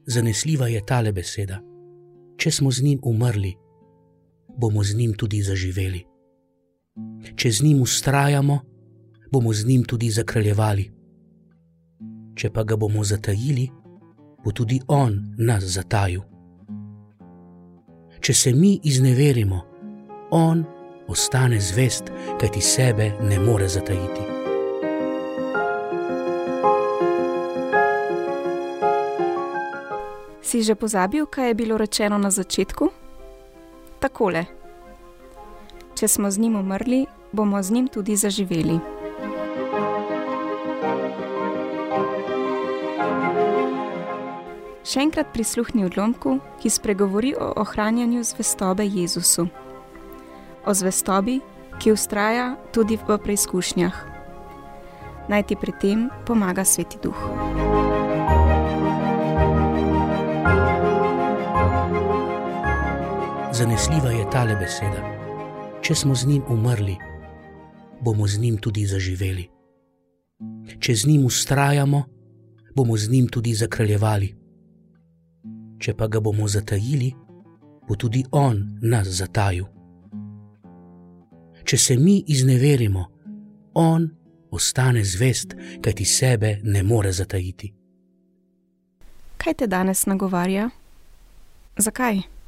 Zanesljiva je tale beseda: če smo z njim umrli, bomo z njim tudi zaživeli. Če z njim vztrajamo, bomo z njim tudi zakraljevali. Če pa ga bomo zatajili, bo tudi on nas zatajil. Če se mi izneverimo, on ostane zvest, kajti sebe ne more zatajiti. Si že pozabil, kaj je bilo rečeno na začetku? Takole: če smo z njim umrli, bomo z njim tudi zaživeli. Še enkrat prisluhni odlomku, ki spregovori o ohranjanju zvestobe Jezusu. O zvestobi, ki vztraja tudi v preizkušnjah. Naj ti pri tem pomaga Sveti Duh. Zanesljiva je tale beseda: če smo z njim umrli, bomo z njim tudi zaživeli. Če z njim vztrajamo, bomo z njim tudi zakraljevali. Če pa ga bomo zatajili, bo tudi on nas zatajil. Če se mi izneverimo, on ostane zvest, kajti sebe ne more zatajiti. Kaj te danes nagovarja? Zakaj?